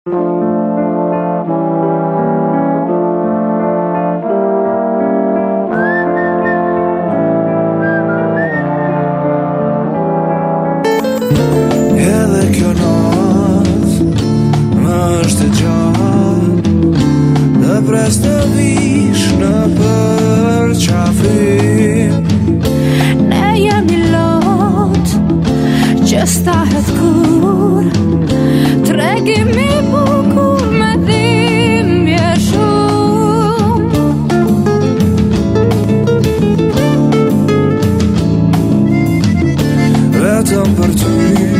Edhe kjo natë më është e gjatë, dhe pres të vish në përqafim. Ne jemi lot që stahet kur tregimi bukur me dhimbje shumë. Vetëm për ty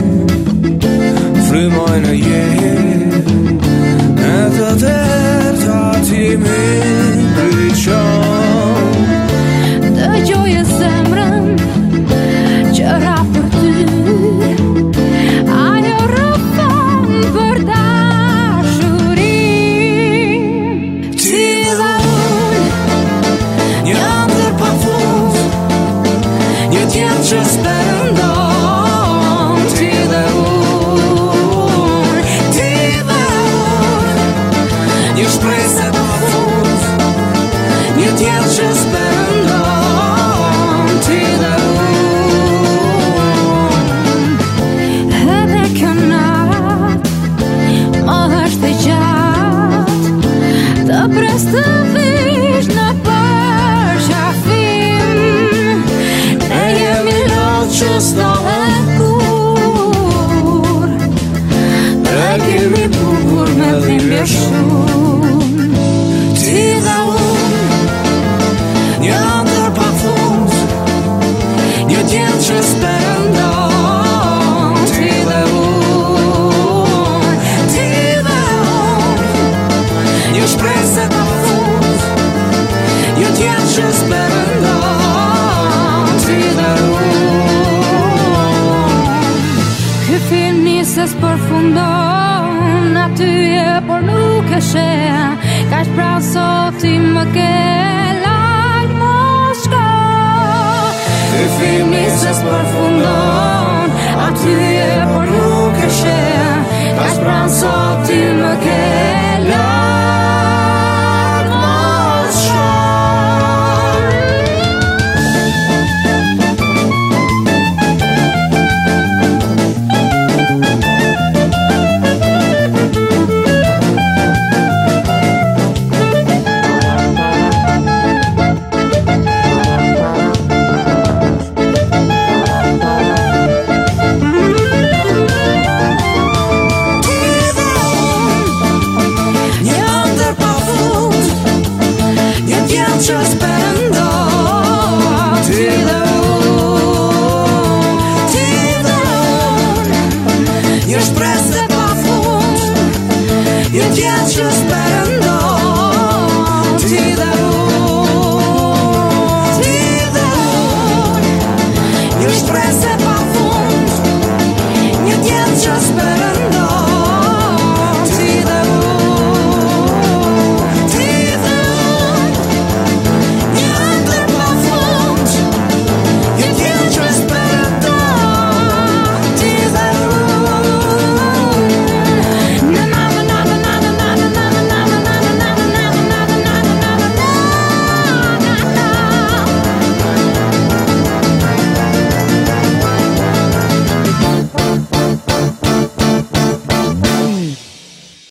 frymoj në jetë, e të derta ti mi pryqon. Dëgjoje zemrën që ra për ty, ajo rrëfon për dashurim. Ti dhe unë, një ëndër pa fund, një tjetë që s'perëndon. Ti dhe unë, një shpresë pa fund, një tjetë që s'perëndon. Ti dhe unë. Edhe kjo natë më është e gjatë, të pres të vish në përqafim. Ne jemi lot që stahet kur tregimi bukur me dhimbje shumë. Ti dhe unë, një ëndër pa fund, një tjetë që s'perëndon. Ti dhe unë, një shpresë pa fund, një tjetë që s'perëndon. Ti dhe unë. Ky film nises përfundon atyje, por nuk e sheh. Kaq pra sot ti më ke lajt mos shko. Ky film nises përfundon Atyje, por nuk e sheh. Kaq pra sot ti më ke lajt mos shko. Już